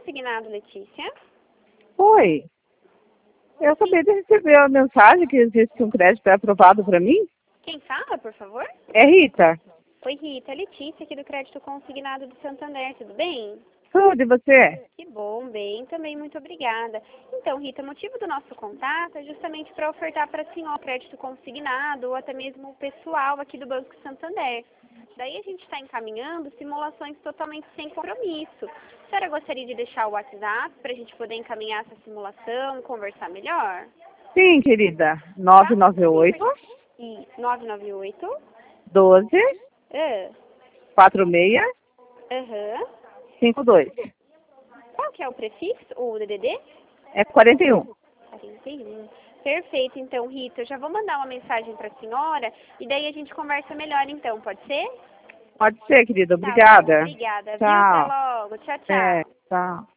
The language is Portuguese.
Consignado, Letícia? Oi, eu acabei de receber a mensagem que existe um crédito aprovado para mim. Quem fala, por favor? É Rita. Oi, Rita. Letícia aqui do Crédito Consignado do Santander, tudo bem? Tudo, e você? Que bom, bem, também muito obrigada. Então, Rita, o motivo do nosso contato é justamente para ofertar para a senhora crédito consignado ou até mesmo o pessoal aqui do Banco Santander. Daí a gente está encaminhando simulações totalmente sem compromisso. A senhora gostaria de deixar o WhatsApp para a gente poder encaminhar essa simulação, conversar melhor? Sim, querida. Tá? 998 E 998 12 ah, 46 aham. 52. Qual que é o prefixo, o DDD? É 41. 41. Perfeito, então, Rita. Eu já vou mandar uma mensagem para a senhora e daí a gente conversa melhor, então. Pode ser? Pode ser, querida. Tá bom. Obrigada. Obrigada, viu? Até Tchau. logo. Tchau, É, tchau. tchau.